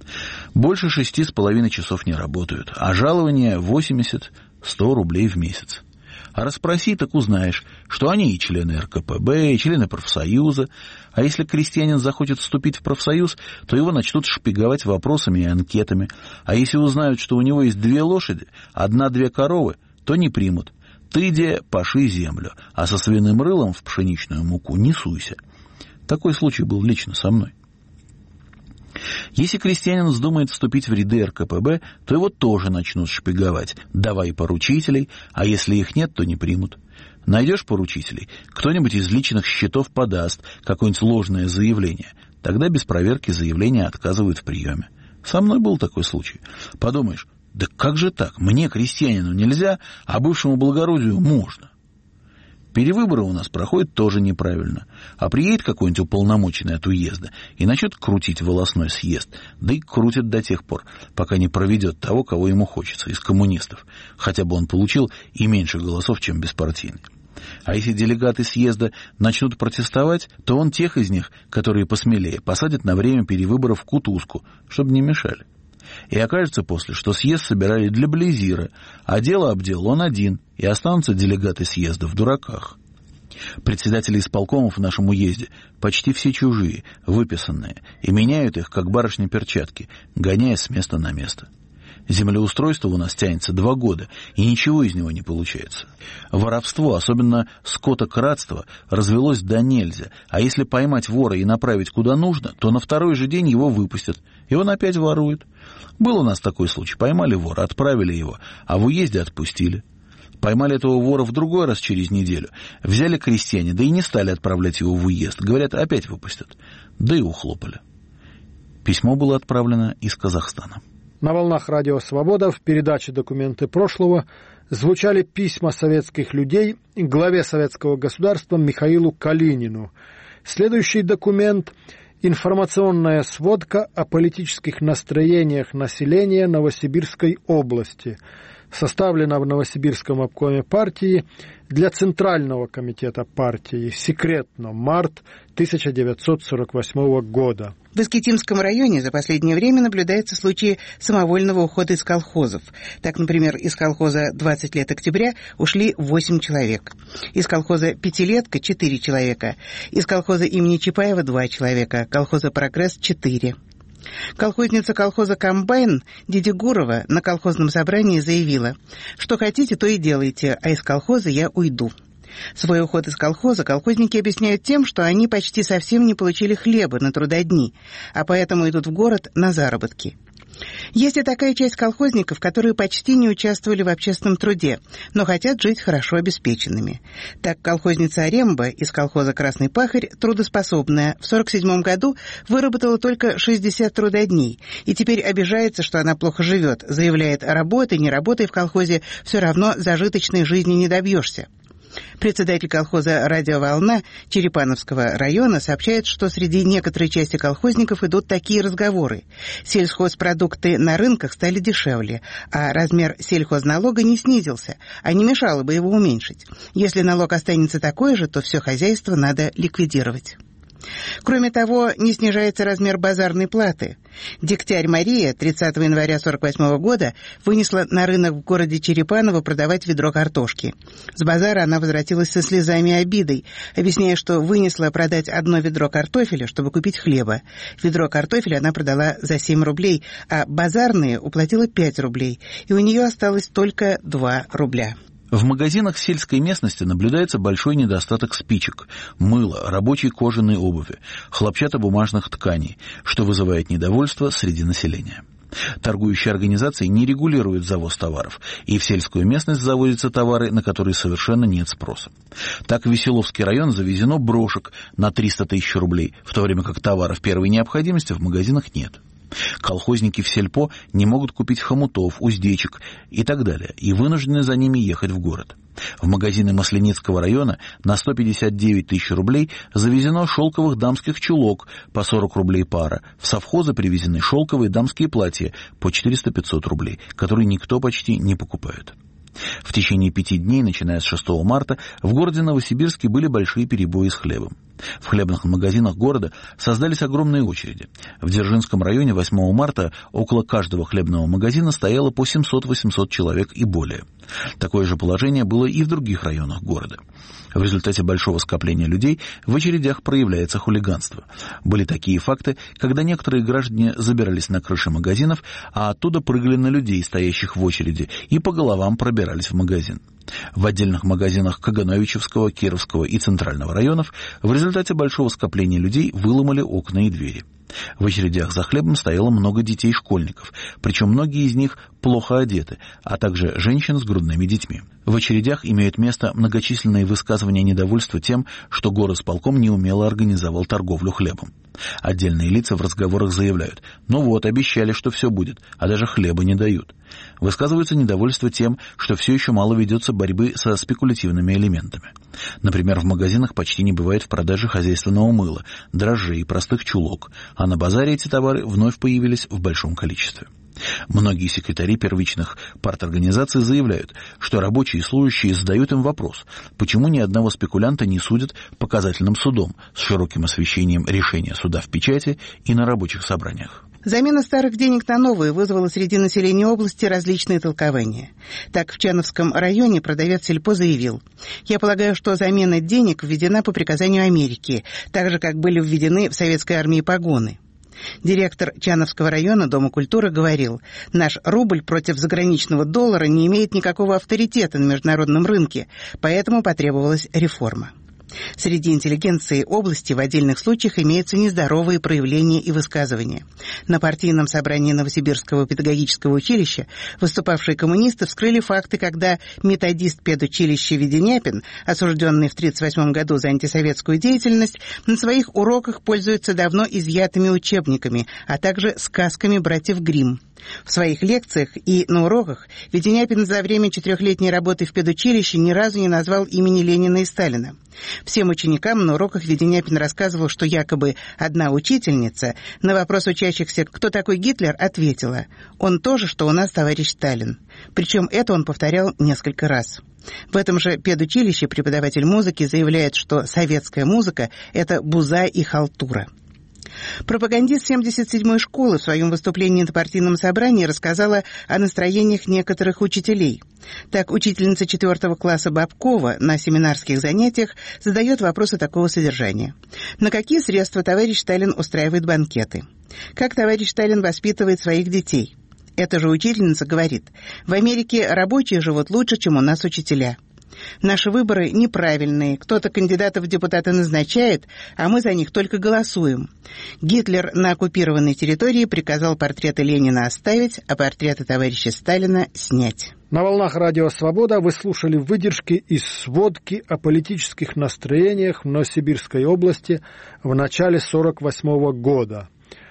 Больше шести с половиной часов не работают, а жалование восемьдесят-сто рублей в месяц. А расспроси, так узнаешь, что они и члены эр ка пэ бэ, и члены профсоюза. А если крестьянин захочет вступить в профсоюз, то его начнут шпиговать вопросами и анкетами. А если узнают, что у него есть две лошади, одна-две коровы, то не примут. Ты, де, паши землю, а со свиным рылом в пшеничную муку не суйся. Такой случай был лично со мной. Если крестьянин вздумает вступить в ряды эр ка пэ бэ, то его тоже начнут шпиговать. Давай поручителей, а если их нет, то не примут. Найдешь поручителей, кто-нибудь из личных счетов подаст какое-нибудь ложное заявление. Тогда без проверки заявления отказывают в приеме. Со мной был такой случай. Подумаешь, да как же так? Мне, крестьянину, нельзя, а бывшему благородию можно. Перевыборы у нас проходят тоже неправильно. А приедет какой-нибудь уполномоченный от уезда и начнет крутить волостной съезд, да и крутит до тех пор, пока не проведет того, кого ему хочется, из коммунистов, хотя бы он получил и меньше голосов, чем беспартийный. А если делегаты съезда начнут протестовать, то он тех из них, которые посмелее, посадит на время перевыборов в кутузку, чтобы не мешали. И окажется после, что съезд собирали для Близира, а дело обделал он один, и останутся делегаты съезда в дураках. Председатели исполкомов в нашем уезде почти все чужие, выписанные, и меняют их, как барышни перчатки, гоняя с места на место. Землеустройство у нас тянется два года, и ничего из него не получается. Воровство, особенно скотокрадство, развелось до нельзя, а если поймать вора и направить куда нужно, то на второй же день его выпустят, и он опять ворует. Был у нас такой случай. Поймали вора, отправили его, а в уезде отпустили. Поймали этого вора в другой раз через неделю. Взяли крестьяне, да и не стали отправлять его в уезд. Говорят, опять выпустят. Да и ухлопали. Письмо было отправлено из Казахстана. На волнах Радио Свобода в передаче «Документы прошлого» звучали письма советских людей главе советского государства Михаилу Калинину. Следующий документ – информационная сводка о политических настроениях населения Новосибирской области, составлена в Новосибирском обкоме партии для Центрального комитета партии, секретно, март тысяча девятьсот сорок восьмого года. В Искитимском районе за последнее время наблюдаются случаи самовольного ухода из колхозов. Так, например, из колхоза «двадцать лет октября» ушли восемь человек. Из колхоза «Пятилетка» — четыре человека. Из колхоза имени Чапаева — два человека. Колхоза «Прогресс» — четыре. Колхозница колхоза «Комбайн» Дидигурова на колхозном собрании заявила: «Что хотите, то и делайте, а из колхоза я уйду». Свой уход из колхоза колхозники объясняют тем, что они почти совсем не получили хлеба на трудодни, а поэтому идут в город на заработки. Есть и такая часть колхозников, которые почти не участвовали в общественном труде, но хотят жить хорошо обеспеченными. Так, колхозница Аремба из колхоза «Красный пахарь», трудоспособная, в сорок седьмом году выработала только шестьдесят трудодней, и теперь обижается, что она плохо живет, заявляет: «Работай, не работай в колхозе, все равно зажиточной жизни не добьешься». Председатель колхоза «Радиоволна» Черепановского района сообщает, что среди некоторой части колхозников идут такие разговоры. Сельхозпродукты на рынках стали дешевле, а размер сельхозналога не снизился, а не мешало бы его уменьшить. Если налог останется такой же, то все хозяйство надо ликвидировать. Кроме того, не снижается размер базарной платы. Дегтярь Мария тридцатого января сорок восьмого года вынесла на рынок в городе Черепаново продавать ведро картошки. С базара она возвратилась со слезами и обидой, объясняя, что вынесла продать одно ведро картофеля, чтобы купить хлеба. Ведро картофеля она продала за семь рублей, а базарные уплатила пять рублей, и у нее осталось только два рубля. В магазинах сельской местности наблюдается большой недостаток спичек, мыла, рабочей кожаной обуви, хлопчатобумажных тканей, что вызывает недовольство среди населения. Торгующие организации не регулируют завоз товаров, и в сельскую местность завозятся товары, на которые совершенно нет спроса. Так, в Веселовский район завезено брошек на триста тысяч рублей, в то время как товаров первой необходимости в магазинах нет. Колхозники в сельпо не могут купить хомутов, уздечек и так далее, и вынуждены за ними ехать в город. В магазины Масленицкого района на сто пятьдесят девять тысяч рублей завезено шелковых дамских чулок по сорок рублей пара. В совхозы привезены шелковые дамские платья по четыреста-пятьсот рублей, которые никто почти не покупает. В течение пяти дней, начиная с шестого марта, в городе Новосибирске были большие перебои с хлебом. В хлебных магазинах города создались огромные очереди. В Дзержинском районе восьмого марта около каждого хлебного магазина стояло по семьсот-восемьсот человек и более. Такое же положение было и в других районах города. В результате большого скопления людей в очередях проявляется хулиганство. Были такие факты, когда некоторые граждане забирались на крыши магазинов, а оттуда прыгали на людей, стоящих в очереди, и по головам пробирались в магазин. В отдельных магазинах Кагановичевского, Кировского и Центрального районов в результате большого скопления людей выломали окна и двери. В очередях за хлебом стояло много детей-школьников, причем многие из них плохо одеты, а также женщин с грудными детьми. В очередях имеют место многочисленные высказывания недовольства тем, что горосполком неумело организовал торговлю хлебом. Отдельные лица в разговорах заявляют: «Ну вот, обещали, что все будет, а даже хлеба не дают». Высказывается недовольство тем, что все еще мало ведется борьбы со спекулятивными элементами. Например, в магазинах почти не бывает в продаже хозяйственного мыла, дрожжей, простых чулок, а на базаре эти товары вновь появились в большом количестве. Многие секретари первичных парторганизаций заявляют, что рабочие и служащие задают им вопрос, почему ни одного спекулянта не судят показательным судом с широким освещением решения суда в печати и на рабочих собраниях. Замена старых денег на новые вызвала среди населения области различные толкования. Так, в Чановском районе продавец сельпо заявил: «Я полагаю, что замена денег введена по приказанию Америки, так же, как были введены в советской армии погоны». Директор Чановского района Дома культуры говорил: «Наш рубль против заграничного доллара не имеет никакого авторитета на международном рынке, поэтому потребовалась реформа». Среди интеллигенции области в отдельных случаях имеются нездоровые проявления и высказывания. На партийном собрании Новосибирского педагогического училища выступавшие коммунисты вскрыли факты, когда методист педучилища Веденяпин, осужденный в тысяча девятьсот тридцать восьмом году за антисоветскую деятельность, на своих уроках пользуется давно изъятыми учебниками, а также сказками братьев Гримм. В своих лекциях и на уроках Веденяпин за время четырехлетней работы в педучилище ни разу не назвал имени Ленина и Сталина. Всем ученикам на уроках Веденяпин рассказывал, что якобы одна учительница на вопрос учащихся «Кто такой Гитлер?» ответила: «Он тоже, что у нас товарищ Сталин». Причем это он повторял несколько раз. В этом же педучилище преподаватель музыки заявляет, что советская музыка – это буза и халтура. Пропагандист семьдесят седьмой школы в своем выступлении на партийном собрании рассказала о настроениях некоторых учителей. Так, учительница четвертого класса Бабкова на семинарских занятиях задает вопросы такого содержания: «На какие средства товарищ Сталин устраивает банкеты? Как товарищ Сталин воспитывает своих детей?» Эта же учительница говорит: «В Америке рабочие живут лучше, чем у нас учителя. Наши выборы неправильные, кто-то кандидатов в депутаты назначает, а мы за них только голосуем. Гитлер на оккупированной территории приказал портреты Ленина оставить, а портреты товарища Сталина снять». На волнах Радио Свобода вы слушали выдержки из сводки о политических настроениях в Новосибирской области в начале сорок восьмого года.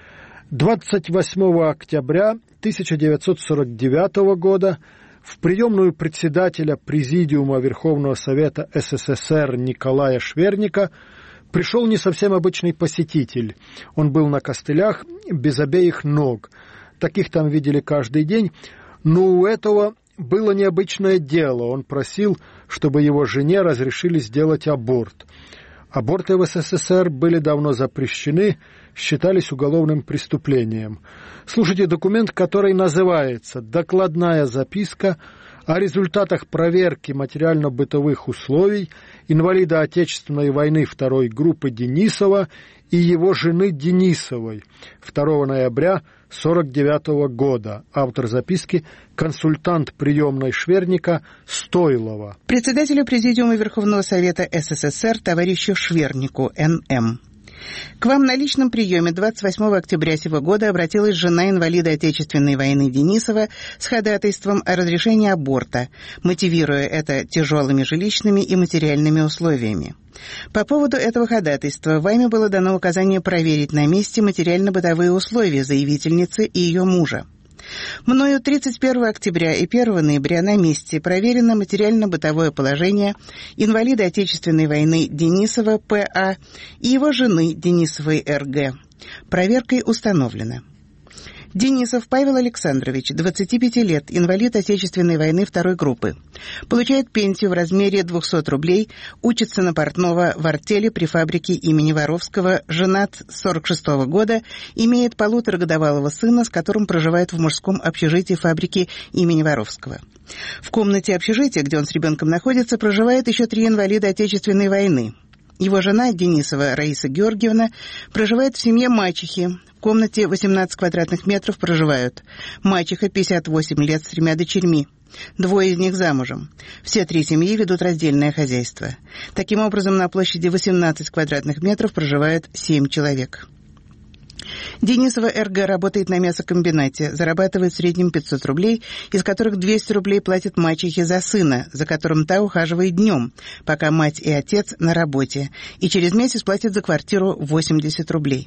двадцать восьмого октября тысяча девятьсот сорок девятого года в приемную председателя Президиума Верховного Совета СССР Николая Шверника пришел не совсем обычный посетитель. Он был на костылях без обеих ног. Таких там видели каждый день, но у этого было необычное дело. Он просил, чтобы его жене разрешили сделать аборт. Аборты в СССР были давно запрещены, считались уголовным преступлением. Слушайте документ, который называется «Докладная записка о результатах проверки материально-бытовых условий инвалида Отечественной войны второй группы Денисова и его жены Денисовой второго ноября сорок девятого года». Автор записки – консультант приемной Шверника Стойлова. Председателю Президиума Верховного Совета СССР товарищу Швернику Эн Эм. К вам на личном приеме двадцать восьмого октября сего года обратилась жена инвалида Отечественной войны Денисова с ходатайством о разрешении аборта, мотивируя это тяжелыми жилищными и материальными условиями. По поводу этого ходатайства вами было дано указание проверить на месте материально-бытовые условия заявительницы и ее мужа. Мною тридцать первого октября и первого ноября на месте проверено материально-бытовое положение инвалида Отечественной войны Денисова П А и его жены Денисовой Р Г. Проверкой установлено: Денисов Павел Александрович, двадцати пяти лет, инвалид Отечественной войны второй группы. Получает пенсию в размере двухсот рублей, учится на портного в артели при фабрике имени Воровского, женат с сорок шестого года, имеет полуторагодовалого сына, с которым проживает в мужском общежитии фабрики имени Воровского. В комнате общежития, где он с ребенком находится, проживает еще три инвалида Отечественной войны. Его жена, Денисова Раиса Георгиевна, проживает в семье мачехи. В комнате восемнадцать квадратных метров проживают мачеха, пятьдесят восемь лет, с тремя дочерьми. Двое из них замужем. Все три семьи ведут раздельное хозяйство. Таким образом, на площади восемнадцать квадратных метров проживает семь человек. Денисова Р Г работает на мясокомбинате, зарабатывает в среднем пятьсот рублей, из которых двести рублей платит мачехе за сына, за которым та ухаживает днем, пока мать и отец на работе, и через месяц платит за квартиру восемьдесят рублей.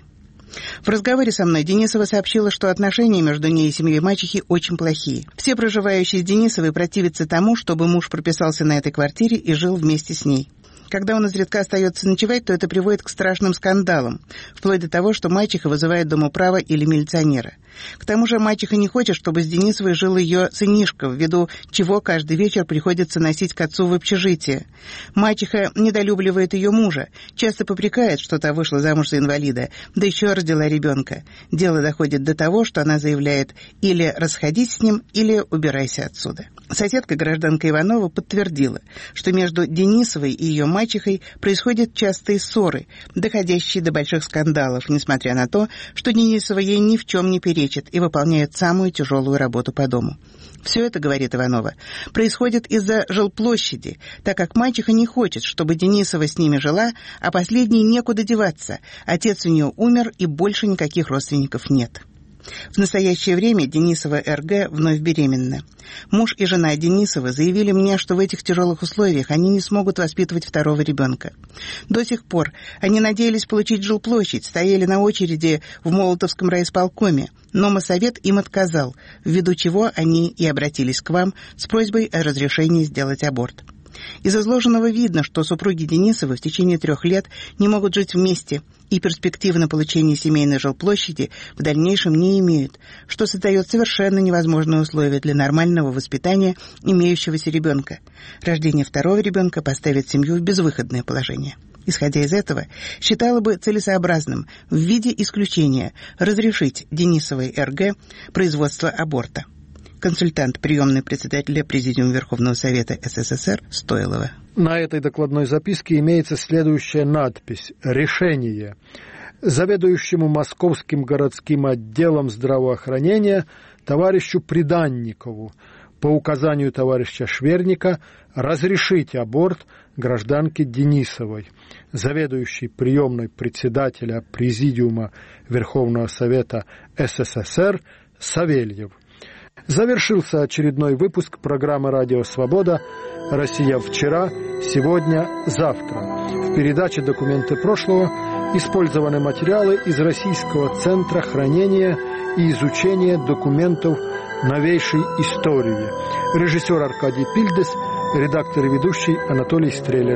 В разговоре со мной Денисова сообщила, что отношения между ней и семьей мачехи очень плохие. Все проживающие с Денисовой противятся тому, чтобы муж прописался на этой квартире и жил вместе с ней. Когда он изредка остается ночевать, то это приводит к страшным скандалам, вплоть до того, что мачеха вызывает домоуправа или милиционера. К тому же мачеха не хочет, чтобы с Денисовой жил ее сынишка, ввиду чего каждый вечер приходится носить к отцу в общежитие. Мачеха недолюбливает ее мужа, часто попрекает, что та вышла замуж за инвалида, да еще родила ребенка. Дело доходит до того, что она заявляет: или расходись с ним, или убирайся отсюда. Соседка, гражданка Иванова, подтвердила, что между Денисовой и ее мачехой происходят частые ссоры, доходящие до больших скандалов, несмотря на то, что Денисова ей ни в чем не перечит и выполняет самую тяжелую работу по дому. Все это, говорит Иванова, происходит из-за жилплощади, так как мачеха не хочет, чтобы Денисова с ними жила, а последней некуда деваться. Отец у нее умер, и больше никаких родственников нет. В настоящее время Денисова эр-гэ вновь беременна. Муж и жена Денисова заявили мне, что в этих тяжелых условиях они не смогут воспитывать второго ребенка. До сих пор они надеялись получить жилплощадь, стояли на очереди в Молотовском райисполкоме, но Моссовет им отказал, ввиду чего они и обратились к вам с просьбой о разрешении сделать аборт. Из изложенного видно, что супруги Денисовы в течение трех лет не могут жить вместе и перспективы на получение семейной жилплощади в дальнейшем не имеют, что создает совершенно невозможные условия для нормального воспитания имеющегося ребенка. Рождение второго ребенка поставит семью в безвыходное положение. Исходя из этого, считала бы целесообразным в виде исключения разрешить Денисовой эр-гэ производство аборта. Консультант приемной председателя Президиума Верховного Совета эс эс эс эр Стойлова. На этой докладной записке имеется следующая надпись: «Решение. Заведующему Московским городским отделом здравоохранения товарищу Приданникову по указанию товарища Шверника разрешить аборт гражданке Денисовой, заведующей приемной председателя Президиума Верховного Совета эс эс эс эр Савельев». Завершился очередной выпуск программы «Радио Свобода. Россия вчера, сегодня, завтра». В передаче «Документы прошлого» использованы материалы из Российского центра хранения и изучения документов новейшей истории. Режиссер Аркадий Пильдес, редактор и ведущий Анатолий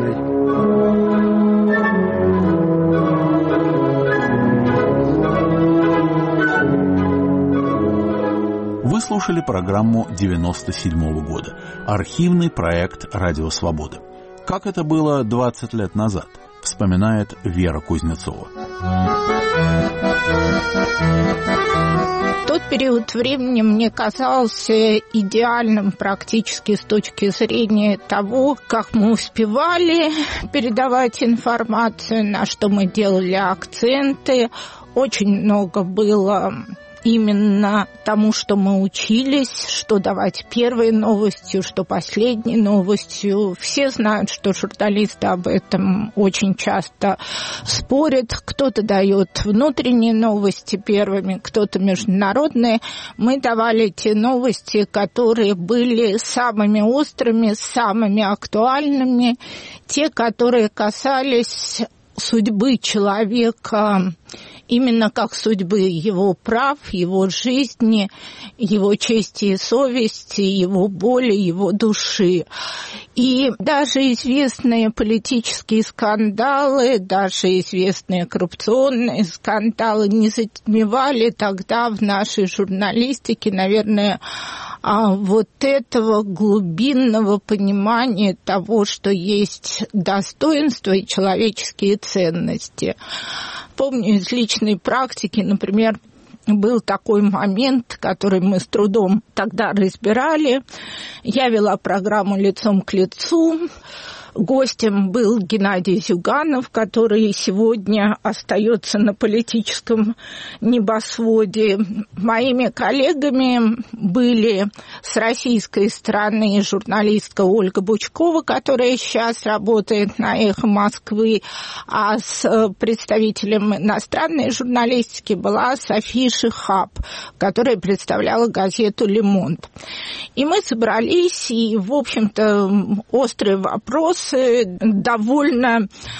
Стреляный. Вы слушали программу девяносто седьмого года. Архивный проект «Радио Свобода». Как это было двадцать лет назад, вспоминает Вера Кузнецова. Тот период времени мне казался идеальным практически с точки зрения того, как мы успевали передавать информацию, на что мы делали акценты. Очень много было именно тому, что мы учились, что давать первой новостью, что последней новостью. Все знают, что журналисты об этом очень часто спорят. Кто-то дает внутренние новости первыми, кто-то международные. Мы давали те новости, которые были самыми острыми, самыми актуальными, те, которые касались судьбы человека, именно как судьбы его прав, его жизни, его чести и совести, его боли, его души. И даже известные политические скандалы, даже известные коррупционные скандалы не затмевали тогда в нашей журналистике, наверное, вот этого глубинного понимания того, что есть достоинство и человеческие ценности. Помню из личной практики, например, был такой момент, который мы с трудом тогда разбирали. Я вела программу «Лицом к лицу». Гостем был Геннадий Зюганов, который сегодня остается на политическом небосводе. Моими коллегами были с российской стороны журналистка Ольга Бучкова, которая сейчас работает на «Эхо Москвы», а с представителем иностранной журналистики была София Шихаб, которая представляла газету «Ле Монд». И мы собрались, и, в общем-то, острый вопрос довольно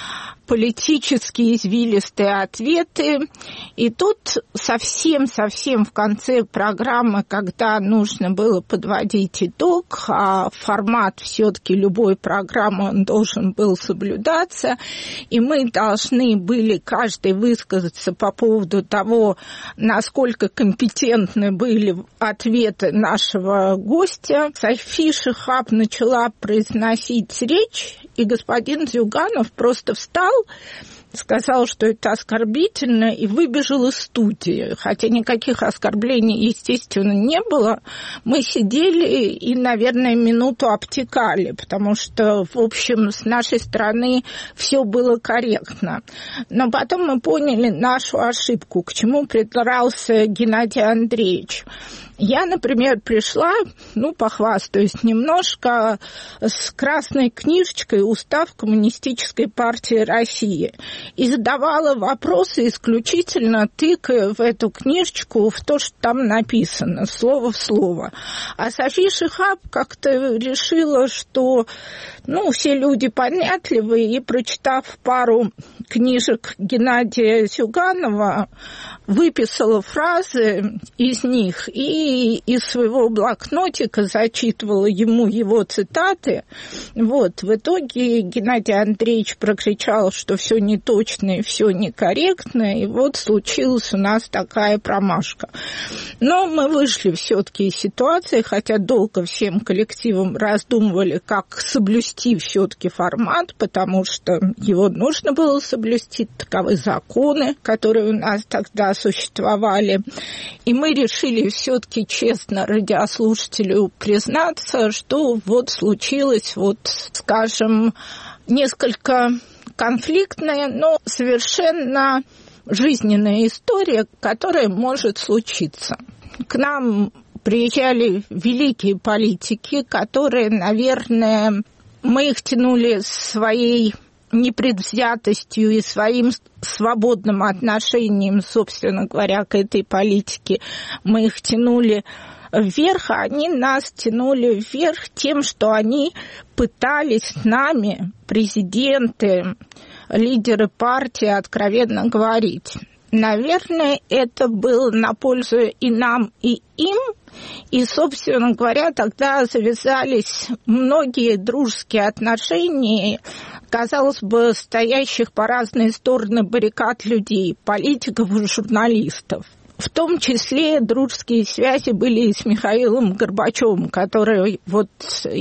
политические извилистые ответы. И тут совсем-совсем в конце программы, когда нужно было подводить итог, а формат все-таки любой программы он должен был соблюдаться, и мы должны были каждый высказаться по поводу того, насколько компетентны были ответы нашего гостя. Софи Шихаб начала произносить речь, и господин Зюганов просто встал, сказал, что это оскорбительно, и выбежал из студии. Хотя никаких оскорблений, естественно, не было. Мы сидели и, наверное, минуту обтекали, потому что, в общем, с нашей стороны все было корректно. Но потом мы поняли нашу ошибку, к чему придрался Геннадий Андреевич. Я, например, пришла, ну, похвастаюсь немножко, с красной книжечкой «Устав Коммунистической партии России» и задавала вопросы исключительно тыкая в эту книжечку, в то, что там написано, слово в слово. А Софи Шихаб как-то решила, что, ну, все люди понятливые, и, прочитав пару книжек Геннадия Зюганова, выписала фразы из них и из своего блокнотика зачитывала ему его цитаты. Вот. В итоге Геннадий Андреевич прокричал, что все неточно и все некорректно, и вот случилась у нас такая промашка. Но мы вышли все-таки из ситуации, хотя долго всем коллективом раздумывали, как соблюсти все-таки формат, потому что его нужно было соблюсти, таковы законы, которые у нас тогда существовали. И мы решили все-таки честно радиослушателю признаться, что вот случилось, вот, скажем, несколько конфликтная, но совершенно жизненная история, которая может случиться. К нам приезжали великие политики, которые, наверное, мы их тянули своей непредвзятостью и своим свободным отношением, собственно говоря, к этой политике. Мы их тянули вверх, а они нас тянули вверх тем, что они пытались с нами, президенты, лидеры партии, откровенно говорить. Наверное, это было на пользу и нам, и им. И, собственно говоря, тогда завязались многие дружеские отношения, казалось бы, стоящих по разные стороны баррикад людей, политиков и журналистов. В том числе дружеские связи были и с Михаилом Горбачевым, который вот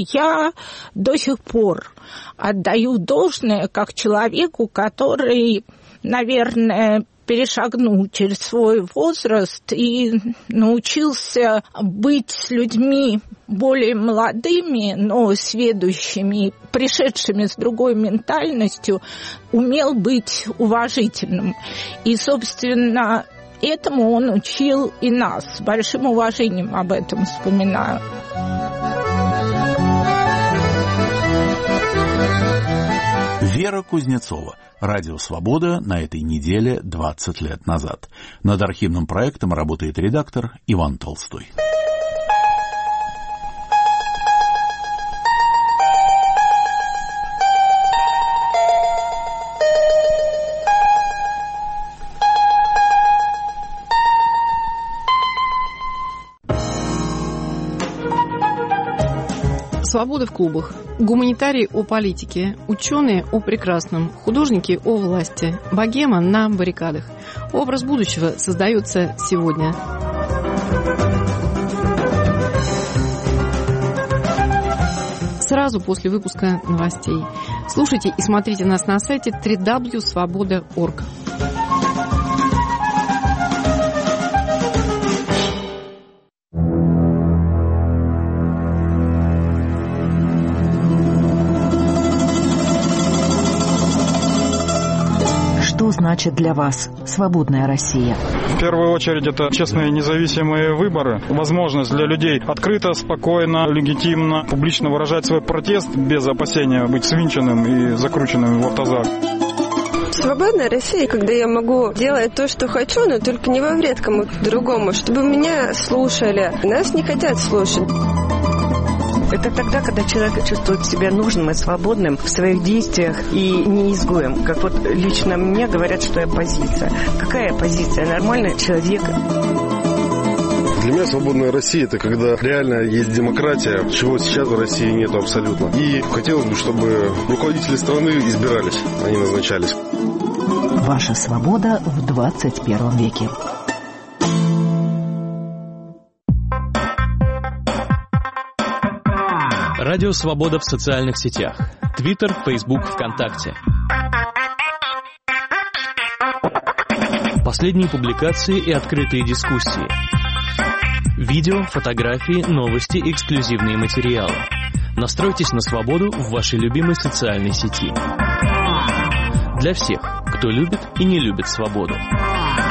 я до сих пор отдаю должное как человеку, который, наверное, перешагнул через свой возраст и научился быть с людьми более молодыми, но сведущими, пришедшими с другой ментальностью, умел быть уважительным. И, собственно, этому он учил и нас. С большим уважением об этом вспоминаю. Вера Кузнецова. Радио «Свобода» на этой неделе двадцать лет назад. Над архивным проектом работает редактор Иван Толстой. Свобода в клубах. Гуманитарии о политике, ученые о прекрасном, художники о власти, богема на баррикадах. Образ будущего создается сегодня. Сразу после выпуска новостей. Слушайте и смотрите нас на сайте дабл ю дабл ю дабл ю точка свобода точка орг. Что значит для вас свободная Россия? В первую очередь это честные независимые выборы, возможность для людей открыто, спокойно, легитимно, публично выражать свой протест без опасения быть свинченным и закрученным в автозак. Свободная Россия, когда я могу делать то, что хочу, но только не во вред кому-то другому, чтобы меня слушали. Нас не хотят слушать. Это тогда, когда человек чувствует себя нужным и свободным в своих действиях и не изгоем. Как вот лично мне говорят, что я оппозиция. Какая оппозиция? Нормальный человек. Для меня свободная Россия – это когда реально есть демократия, чего сейчас в России нет абсолютно. И хотелось бы, чтобы руководители страны избирались, а не назначались. Ваша свобода в двадцать первом веке. Радио «Свобода» в социальных сетях. Твиттер, Фейсбук, ВКонтакте. Последние публикации и открытые дискуссии. Видео, фотографии, новости, эксклюзивные материалы. Настройтесь на свободу в вашей любимой социальной сети. Для всех, кто любит и не любит свободу.